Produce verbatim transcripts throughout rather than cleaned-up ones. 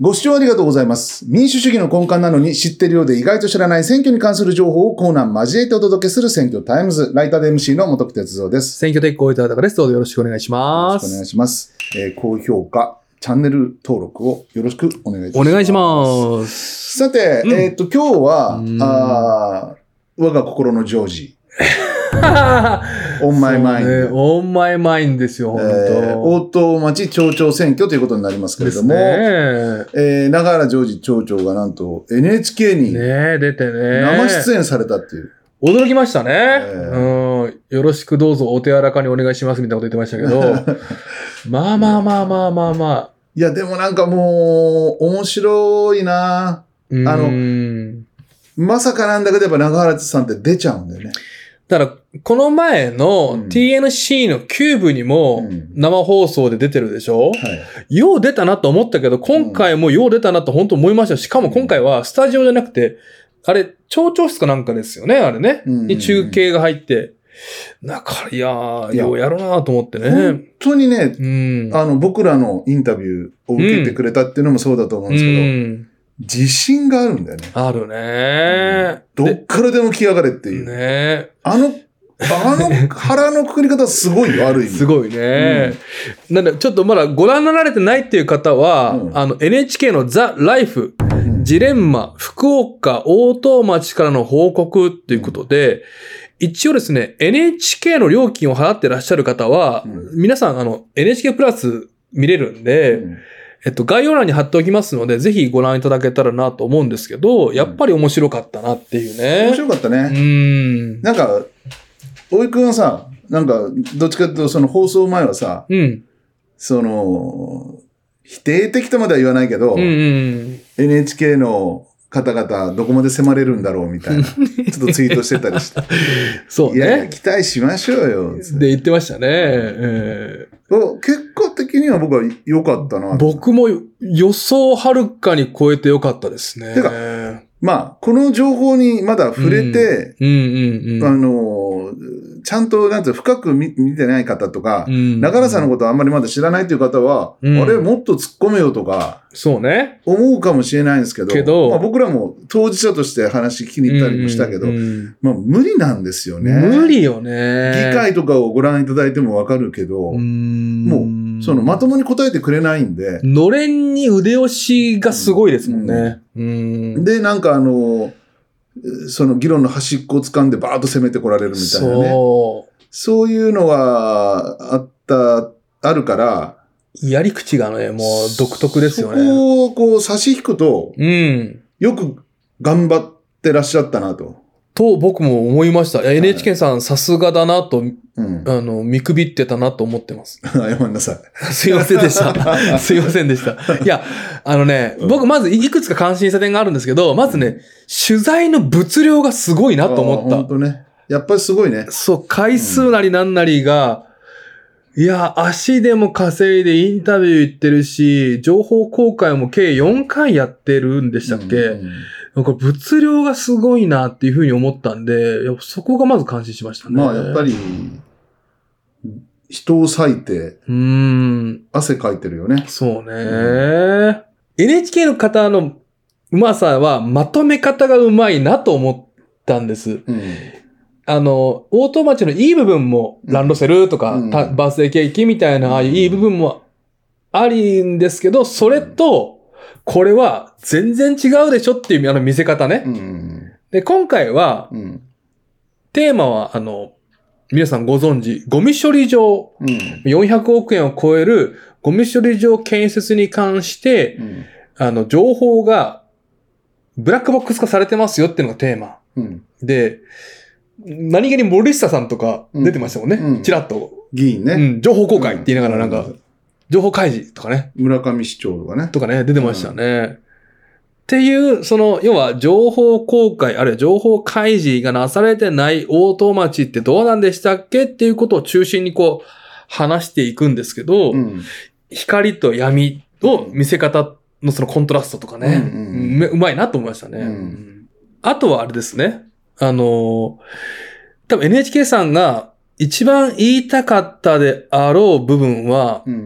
ご視聴ありがとうございます。民主主義の根幹なのに知ってるようで意外と知らない選挙に関する情報をコーナー交えてお届けする選挙タイムズ。ライターで エムシー の元木哲三です。 選挙テック大分高です。どうぞよろしくお願いします。 よろしくお願いします。えー、高評価、チャンネル登録をよろしくお願いいたします。 お願いします。 さて、うん、えっと、今日は、 うん、 あ我が心のジョージ。オンマイマインド。 オンマイマインドですよ、本当。 えー、大東町町長選挙ということになりますけれども、 ねえー、長原ジョージ町長がなんと エヌエイチケー にね出てね生出演されたっていう。 驚きましたね、 えーうん。よろしくどうぞお手柔らかにお願いしますみたいなこと言ってましたけど、まあまあまあまあまあまあ。 いや、でもなんかもう、面白いなあの、まさかなんだけど、やっぱ長原さんって出ちゃうんだよね。 だから、この前の ティーエヌシー のキューブにも生放送で出てるでしょ、うんはい、よう出たなと思ったけど、今回もよう出たなと本当思いました。しかも今回はスタジオじゃなくて、あれ、町長室かなんかですよね、あれね。うん、に中継が入って。だから、いやー、ようやるなと思ってね。 本当にね、 うん、 あの、僕らのインタビューを受けてくれたっていうのもそうだと思うんですけど、うん自信があるんだよね。 あるね、 うん。どっからでも来やがれっていう。 ねあの、あの腹のくくり方すごいよ、ある意味。 すごいね、うん。なんで、ちょっとまだご覧になられてないっていう方は、うん、あの エヌエイチケー のザ・ライフ、うん、ジレンマ、福岡、大東町からの報告っていうことで、うん、一応ですね、エヌエイチケー の料金を払ってらっしゃる方は、うん、皆さんあの エヌエイチケー プラス見れるんで、うんえっと、概要欄に貼っておきますので、ぜひご覧いただけたらなと思うんですけど、やっぱり面白かったなっていうね。 面白かったね。 うん。 なんか、大井くんはさ、なんか、どっちかというと、その放送前はさ、うん、その、否定的とまでは言わないけど、うんうん、エヌエイチケー の方々、どこまで迫れるんだろうみたいな、ちょっとツイートしてたりして。 そうね。 いやいや、期待しましょうよ。 で、言ってましたね。えー、結果的には僕は良かったな。 僕も予想をはるかに超えて良かったですね。 てか、まあ、この情報にまだ触れて、うんうんうんうん、あの、ちゃんと、なんて深く 見, 見てない方とか、うんうん、長原さんのことはあんまりまだ知らないという方は、うん、あれ、もっと突っ込めよとか、 そうね。 思うかもしれないんですけど、 けどまあ、僕らも当事者として話聞きに行ったりもしたけど、うんうんうん、まあ、無理なんですよね。 無理よね。 議会とかをご覧いただいてもわかるけど、うん、もう、そのまともに答えてくれないんで。 のれんに腕押しがすごいですもんね。 うんうん、で、なんかあの、その議論の端っこを掴んでバーッと攻めてこられるみたいなね。そう。そういうのがあった、あるから。 やり口がね、もう独特ですよね。 そこをこう差し引くと、うん、よく頑張ってらっしゃったなと。 と僕も思いました。はい、エヌエイチケー さんさすがだなと、うん、あの、見くびってたなと思ってます。 謝んなさい。すいませんでした。すいませんでした。いや、あのね、うん、僕まずいくつか感心した点があるんですけど、まずね、うん、取材の物量がすごいなと思った。 本当ね。やっぱりすごいね。 そう、回数なりなんなりが、うん、いや、足でも稼いでインタビュー行ってるし、情報公開も計よんかいやってるんでしたっけ、うんうんなんか物量がすごいなっていうふうに思ったんで、やっぱそこがまず感心しましたね。 まあやっぱり、人を割いて、うん。汗かいてるよね。 そうね、うん。エヌエイチケー の方のうまさはまとめ方がうまいなと思ったんです。うん、あの、大東町のいい部分も、ランドセルとか、うん、バースデーケーキみたいな、ああいういい部分もありんですけど、それと、これは全然違うでしょっていうあの見せ方ね。うん、で、今回は、うん、テーマは、あの、皆さんご存知、ゴミ処理場、うん、よんひゃくおくえんを超えるゴミ処理場建設に関して、うん、あの、情報がブラックボックス化されてますよっていうのがテーマ。うん、で、何気に森下さんとか出てましたもんね。うん、ちらっと。 議員ね、 うん。情報公開って言いながらなんか、うん情報開示とかね。 村上市長とかね。 とかね、出てましたね。うん、っていう、その、要は情報公開、あるいは情報開示がなされてない大東町ってどうなんでしたっけっていうことを中心にこう、話していくんですけど、うん、光と闇を見せ方のそのコントラストとかね、うんうんうん、うまいなと思いましたね。うん、あとはあれですね。あの、多分 エヌエイチケー さんが一番言いたかったであろう部分は、うん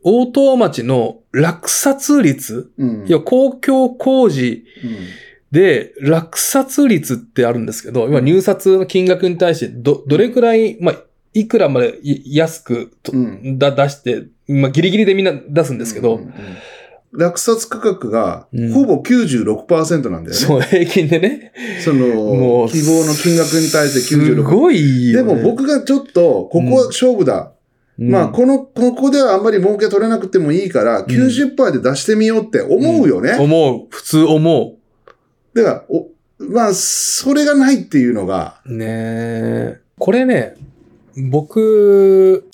大東町の落札率、うん、いや公共工事で落札率ってあるんですけど、今入札の金額に対してど、どれくらい、まあ、いくらまで安くと、うん、だ出して、まあ、ギリギリでみんな出すんですけど、うんうんうん、 落札価格がほぼ きゅうじゅうろくパーセント なんだよね。 そう、平均でね。 その、もう希望の金額に対してきゅうじゅうろく。 すごいよね。 でも僕がちょっと、ここは勝負だ。うん、まあ、この、ここではあんまり儲け取れなくてもいいから、きゅうじゅっパーセント で出してみようって思うよね。 うんうん、思う。普通思う。 だから、お、まあ、それがないっていうのが。 ねえ。これね、僕、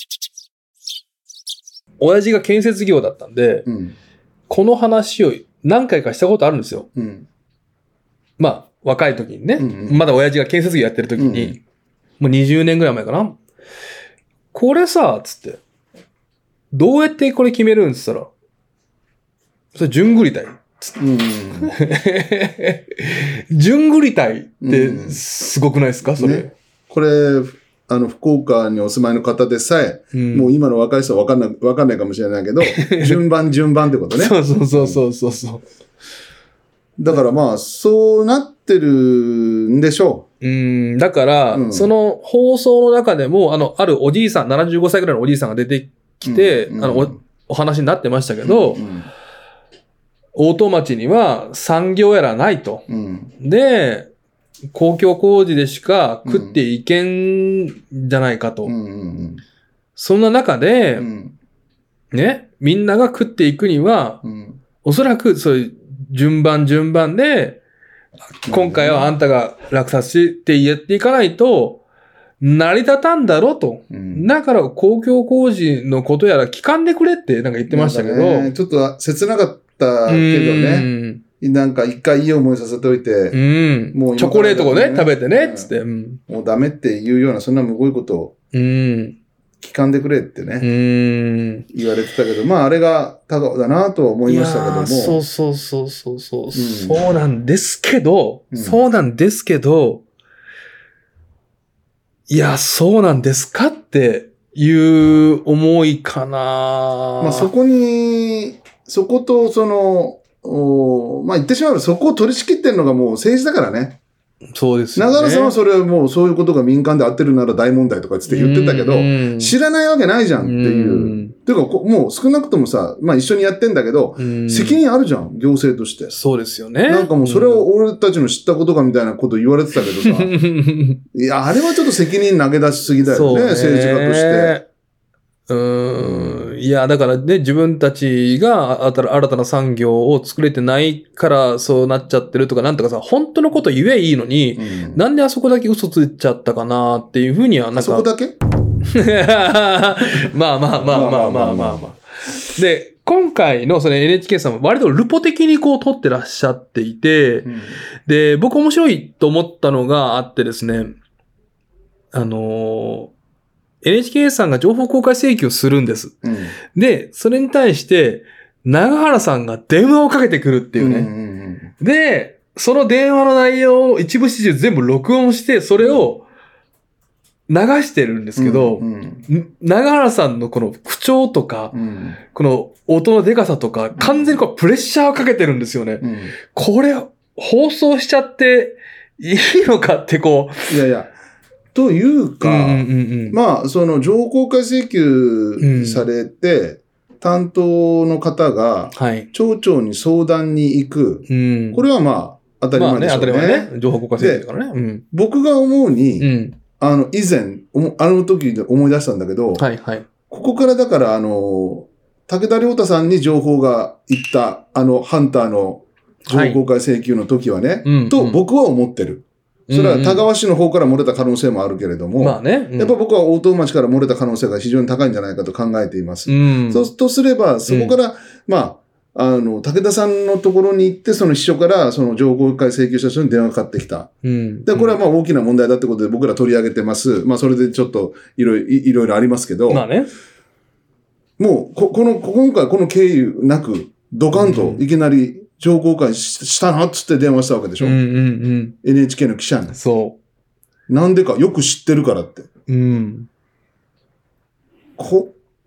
親父が建設業だったんで、うん、この話を何回かしたことあるんですよ。うん、まあ、若い時にね、うんうん、まだ親父が建設業やってる時に、うんうん、もうにじゅうねんぐらい前かな。これさ、つって、どうやってこれ決めるんつったら、それ、順繰りたい。つって。うん、順繰りたいってすごくないですか、それ。ね、 これ、あの、福岡にお住まいの方でさえ、うん、もう今の若い人は分かんない、分かんないかもしれないけど、順番順番ってことね。 そうそうそうそうそうそう。 だからまあ、そうなってるんでしょう。うん、だから、うん、その放送の中でも、あの、あるおじいさん、ななじゅうごさいぐらいのおじいさんが出てきて、うんうん、あのお、お話になってましたけど、うんうん、大東町には産業やらないと。うん、で、公共工事でしか食っていけんじゃないかと。うんうんうん、そんな中で、うん、ね、みんなが食っていくには、うん、おそらくそういう順番順番で、今回はあんたが落札してやっていかないと、成り立たんだろと、うん。だから公共工事のことやら聞かんでくれってなんか言ってましたけど。ね、 ちょっと切なかったけどね。なんか一回いい思いさせておいて、うん、もうチョコレートをね、食べてね、つって、うん。 もうダメっていうような、そんなむごいことを、聞かんでくれってね、うん、言われてたけど、まああれがただだなとは思いましたけども。 そうそうそうそうそう、うん、そうなんですけど、うん、そうなんですけど、いや、そうなんですかっていう思いかな。 まあそこに、そことその、おまあ言ってしまえばそこを取り仕切ってるのがもう政治だからね。 そうですよね。 長原さんはそれはもうそういうことが民間で合ってるなら大問題とかつって言ってたけど、知らないわけないじゃんっていう。ていうかもう少なくともさ、まあ一緒にやってんだけど、責任あるじゃん、行政として。 そうですよね。 なんかもうそれを俺たちの知ったことかみたいなこと言われてたけどさ、いや、あれはちょっと責任投げ出しすぎだよね、ね政治家として。 うーんいや、だからね、自分たちが新たな産業を作れてないからそうなっちゃってるとか、なんとかさ、本当のこと言えいいのに、うん、なんであそこだけ嘘ついちゃったかなっていうふうには、なんか。あそこだけまあまあまあまあまあまあまあまあ。で、今回のその エヌエイチケー さんは割とルポ的にこう撮ってらっしゃっていて、うん、で、僕面白いと思ったのがあってですね、あのー、エヌエイチケー さんが情報公開請求をするんです。うん、で、それに対して、長原さんが電話をかけてくるっていうね。うんうんうん、で、その電話の内容を一部始終全部録音して、それを流してるんですけど、うんうん、長原さんのこの口調とか、うん、この音のデカさとか、完全にこうプレッシャーをかけてるんですよね。うん、これ、放送しちゃっていいのかってこう。いやいや。というか、うんうんうん、まあ、その情報公開請求されて、うん、担当の方が、町長に相談に行く。はい、これはまあ、当たり前でしょうね。まあね、当たり前ね。 情報公開請求だからね。うん、 僕が思うに、うん、あの、以前、あの時で思い出したんだけど、はいはい、ここからだから、あの、武田良太さんに情報が行った、あの、ハンターの情報公開請求の時はね、はい、と僕は思ってる。それは田川市の方から漏れた可能性もあるけれども、まあねうん、やっぱ僕は大東町から漏れた可能性が非常に高いんじゃないかと考えています。うん、そうとすれば、そこから、うん、まあ、あの、武田さんのところに行って、その秘書からその情報公開請求した人に電話がかかってきた。うん、で、これはまあ大きな問題だってことで僕ら取り上げてます。まあそれでちょっといろいろ、いろいろありますけど、まあね、もうこ、この、今回この経由なく、ドカンといきなり、情報公開したなっつって電話したわけでしょ、うんうんうん、エヌエイチケー の記者に。そう。なんでかよく知ってるからって。うん。こ、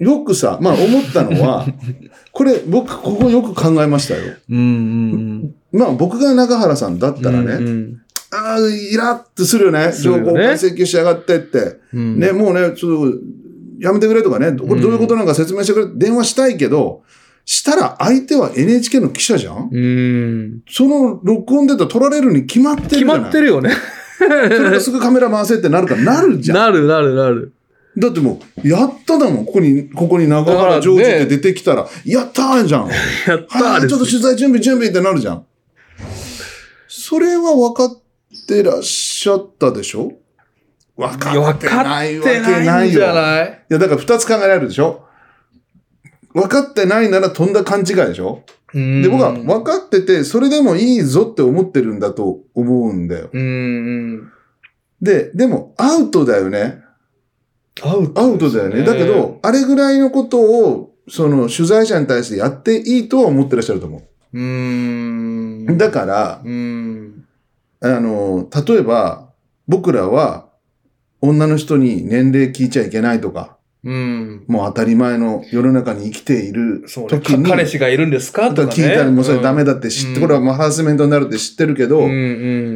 よくさ、まあ思ったのは、これ僕ここよく考えましたよ。 うんうんうん、まあ僕が中原さんだったらね、うんうん、ああ、イラッとするよね。情報解請求しやがってって。うん、ね、もうね、ちょっとやめてくれとかね、これどういうことなんか説明してくれ、電話したいけど、したら相手は エヌエイチケー の記者じゃん、うん、その録音データ取られるに決まってるじゃない。 決まってるよね。 それがすぐカメラ回せってなるからなるじゃん。 なるなるなる。 だってもう、やっただもん。ここに、ここに中原ジョージって出てきたら、やったーじゃん。 やったーはい、ちょっと取材準備準備ってなるじゃん。それは分かってらっしゃったでしょ？分かってないわけないよ。 じゃない？ いや、だから二つ考えられるでしょ？分かってないならとんだ勘違いでしょ？で、僕は分かってて、それでもいいぞって思ってるんだと思うんだよ。 うん。 で、でもアウトだよね。 アウト、 アウトだよね。だけど、あれぐらいのことを、その取材者に対してやっていいとは思ってらっしゃると思う。 うーん。 だから、 うーん。 あの、例えば、僕らは、女の人に年齢聞いちゃいけないとか、 うん、 もう当たり前の世の中に生きている時に、 ね、彼氏がいるんですかとか、ね、 聞いたらもうそれダメだって知って、うん、これはもうハラスメントになるって知ってるけど、 うんうん、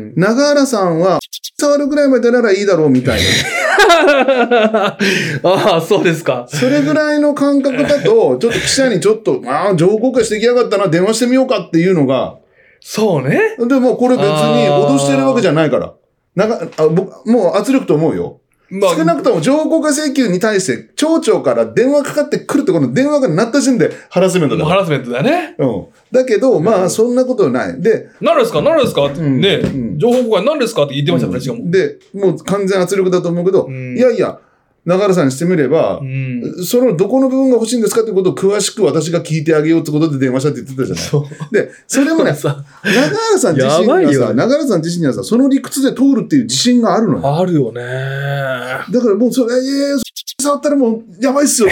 中原さんは、触るぐらいまでならいいだろうみたいな。ああ、そうですか。 それぐらいの感覚だと、ちょっと記者にちょっと、ああ、情報公開してきやがったな、電話してみようかっていうのが、 そうね。 でもこれ別に脅してるわけじゃないから。なんか、あ僕もう圧力と思うよ。まあ、少なくとも情報公開請求に対して町長から電話かかってくるってこの電話が鳴った時点でハラスメントだ。 もうハラスメントだね。 うん。だけど、まあ、そんなことない。で、 何ですか何ですかって、うん、ね、うん、情報公開何ですかって言ってましたから、しかも。 で、もう完全圧力だと思うけど、うん、いやいや、中原さんにしてみれば、うん、そのどこの部分が欲しいんですかってことを詳しく私が聞いてあげようってことで電話したって言ってたじゃない。 そうで、それもね、中原さん自身がさ、中原さん自身にはさ、その理屈で通るっていう自信があるのよ。 あるよね。 だからもうそれ、えー、触ったらもうやばいっすよって。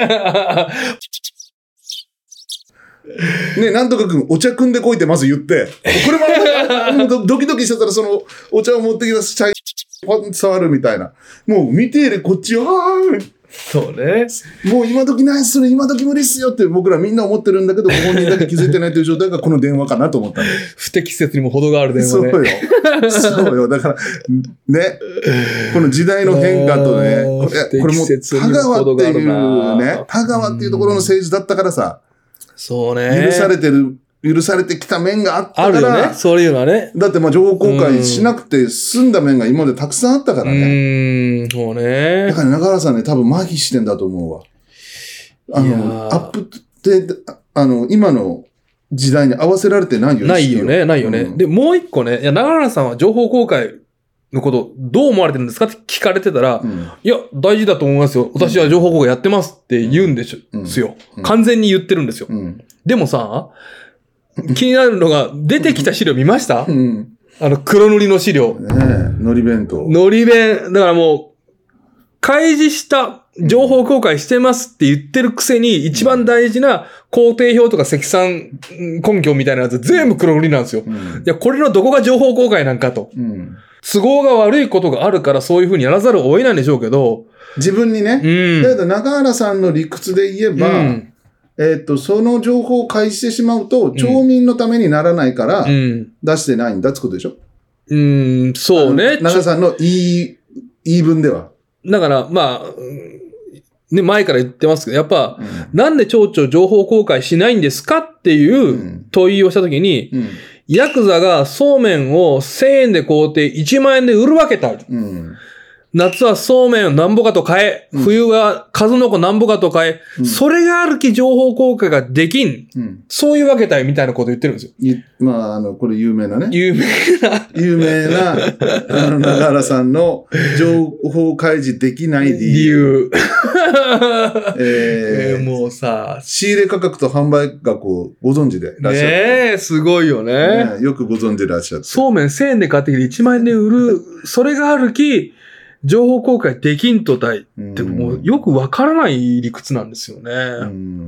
ね、なんとかくん、お茶汲んでこいってまず言って、これもドキドキしてたらそのお茶を持ってきたチャイパン触るみたいな。もう見ているこっちは、 そうね。 もう今時ないっすね、今時無理っすよって僕らみんな思ってるんだけど、ご本人だけ気づいてないという状態がこの電話かなと思ったの。 不適切にも程がある電話ね。 そうよ。そうよ。だから、ね、この時代の変化とね、これ、これもう田川っていうね、田川っていうところの政治だったからさ、 そうね。 許されてる、許されてきた面があったから。あるよね。そういうのはね。 だってまあ情報公開しなくて済んだ面が今までたくさんあったからね。 うん、そうね。 だから中原さんね、多分麻痺してんだと思うわ。あの、アップって、あの、今の時代に合わせられてないよね。 ないよね、ないよね。うん、で、もう一個ね、いや、中原さんは情報公開のことどう思われてるんですかって聞かれてたら、うん、いや、大事だと思いますよ。私は情報公開やってますって言うんですよ。うんうん、完全に言ってるんですよ。うん、でもさ、気になるのが、出てきた資料見ました、うん、あの、黒塗りの資料。 ねえ、のり弁当。 のり弁、だからもう、開示した情報公開してますって言ってるくせに、一番大事な工程表とか積算根拠みたいなやつ全部黒塗りなんですよ。うん、いや、これのどこが情報公開なんかと。うん、都合が悪いことがあるからそういうふうにやらざるを得ないんでしょうけど。 自分にね。うん、だけど中原さんの理屈で言えば、うんえっと、その情報を開示してしまうと、町民のためにならないから、出してないんだってことでしょ、 うん、うん、そうね。 長さんの言い、言い分では。 だから、まあ、ね、前から言ってますけど、やっぱ、うん、なんで町長情報公開しないんですかっていう問いをしたときに、うんうん、ヤクザがそうめんをせんえんで買うていちまんえんで売るわけだ。うん夏はそうめんをなんぼかと買え、うん、冬は数の子なんぼかと買え、うん、それがあるき情報公開ができん。うん、そういうわけだよみたいなこと言ってるんですよ。 まあ、あの、これ有名なね。 有名な。 有名な、あの、中原さんの情報開示できない理由。 理由。 えー、 えー、もうさ、 仕入れ価格と販売額をご存知でいらっしゃる。 ねえ、すごいよね。 ねよくご存知でいらっしゃって。 そうめんせんえんで買ってきていちまんえんで売る、それがあるき、情報公開できんとたいってもうよくわからない理屈なんですよね。 うん。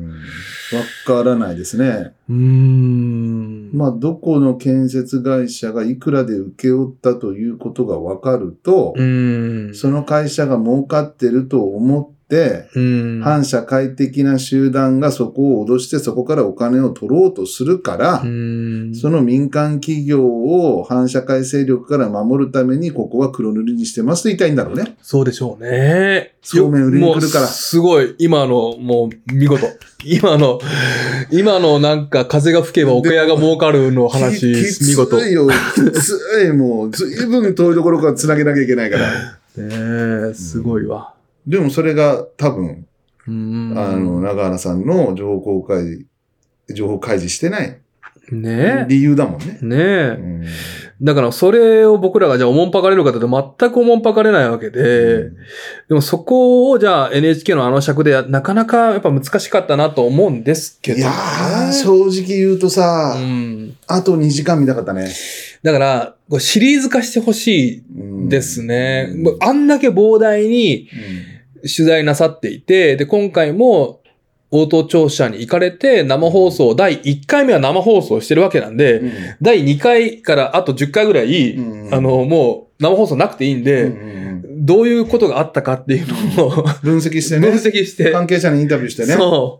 わからないですね。 うーん。 まあ、どこの建設会社がいくらで請け負ったということがわかると、うん。その会社が儲かってると思って、反社会的な集団がそこを脅してそこからお金を取ろうとするから、その民間企業を反社会勢力から守るためにここは黒塗りにしてますと言いたいんだろうね。 そうでしょうね。 そうめん売りに来るから。 すごい、今のもう見事。今の、今のなんか風が吹けば桶屋が儲かるの話、見事。 きついよ、きつい、もう、ずいぶん遠いところから繋げなきゃいけないから。 ねえ、すごいわ。 でもそれが多分、あの、長原さんの情報公開、情報開示してないね理由だもんね。 ねえ、うん。だからそれを僕らがじゃあおもんぱかれるかというと全くおもんぱかれないわけで、うん、でもそこをじゃあ エヌエイチケー のあの尺でなかなかやっぱ難しかったなと思うんですけど、ね。 いやー、正直言うとさ、うん、あとにじかん見たかったね。 だから、シリーズ化してほしいですね、うん。あんだけ膨大に取材なさっていて、で、今回も、応答庁舎に行かれて生放送、だいいっかいめは生放送してるわけなんで、うん、だいにかいからあとじゅっかいぐらい、うん、あの、もう生放送なくていいんで、うん、どういうことがあったかっていうのを分析してね。 分析して。 関係者にインタビューしてね。 そう。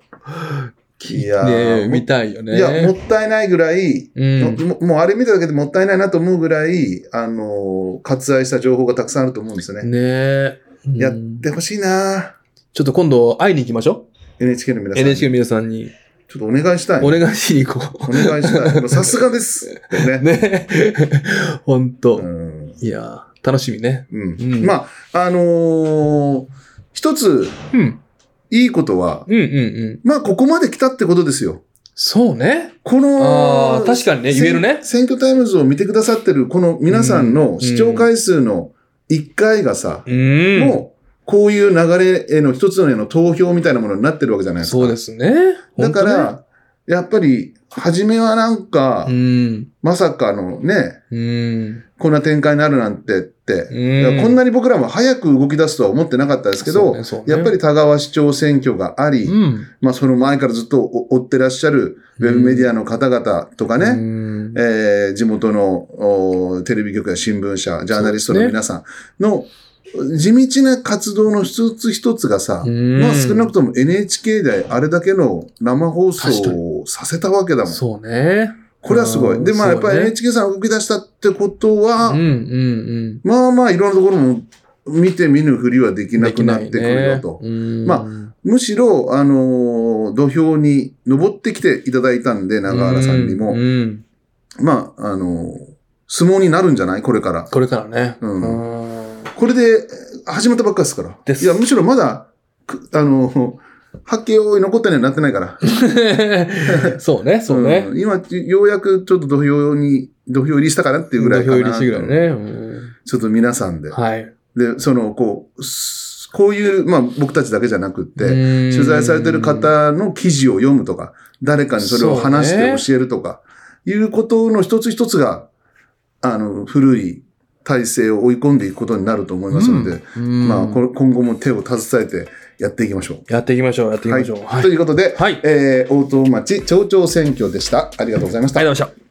いやー、ね、見たいよね。 いや、もったいないぐらい、うん、も, もうあれ見ただけでもったいないなと思うぐらい、あの、割愛した情報がたくさんあると思うんですよね。 ねえ、 うん。やってほしいな。 ちょっと今度会いに行きましょう。 エヌエイチケー の皆さんに。 エヌエイチケー の皆さんに。 ちょっとお願いしたい。 お願いしに行こう。 お願いしたい。さすがです。ね。 ね。ほんと。うん、いや、楽しみね。 うん。うん、まあ、あのー、一つ、うん、いいことは、うんうんうん、まあ、ここまで来たってことですよ。 そうね。 この、 あ確かにね、言えるね。 選挙タイムズを見てくださってる、この皆さんの視聴回数のいっかいがさ、うん、もう、こういう流れへの一つのへの投票みたいなものになってるわけじゃないですか。 そうですね。 だから、やっぱり、初めはなんか、うん、まさかのね、うん、こんな展開になるなんてって、うん、こんなに僕らも早く動き出すとは思ってなかったですけど、ねね、やっぱり田川市長選挙があり、うん、まあその前からずっと追ってらっしゃるウェブメディアの方々とかね、うんえー、地元のテレビ局や新聞社、ジャーナリストの皆さんの、地道な活動の一つ一つがさ、まあ少なくとも エヌエイチケー であれだけの生放送をさせたわけだもん。 そうね。 これはすごい。で、まあやっぱり エヌエイチケー さんが動き出したってことは、うんうんうん、まあまあいろんなところも見て見ぬふりはできなくなってくるよと。ね、まあむしろ、あのー、土俵に登ってきていただいたんで、長原さんにも。うんうん、まあ、あのー、相撲になるんじゃないこれから。 これからね。 うんこれで始まったばっかですから。いや、むしろまだ、あの、発見を残ったにはなってないから。 そうね、そうね、 うん。今、ようやくちょっと土俵に、土俵入りしたかなっていうぐらいかな。 土俵入りしてぐらいね、うん。 ちょっと皆さんで。 はい。 で、その、こう、こういう、まあ僕たちだけじゃなくって、取材されてる方の記事を読むとか、誰かにそれを話して教えるとか、ね、いうことの一つ一つが、あの、古い、体制を追い込んでいくことになると思いますので、うん、まあ、今後も手を携えてやっていきましょう。 やっていきましょう、やっていきましょう。 はいはい、ということで、はい、えー、大東町町長選挙でした。ありがとうございました。 ありがとうございました。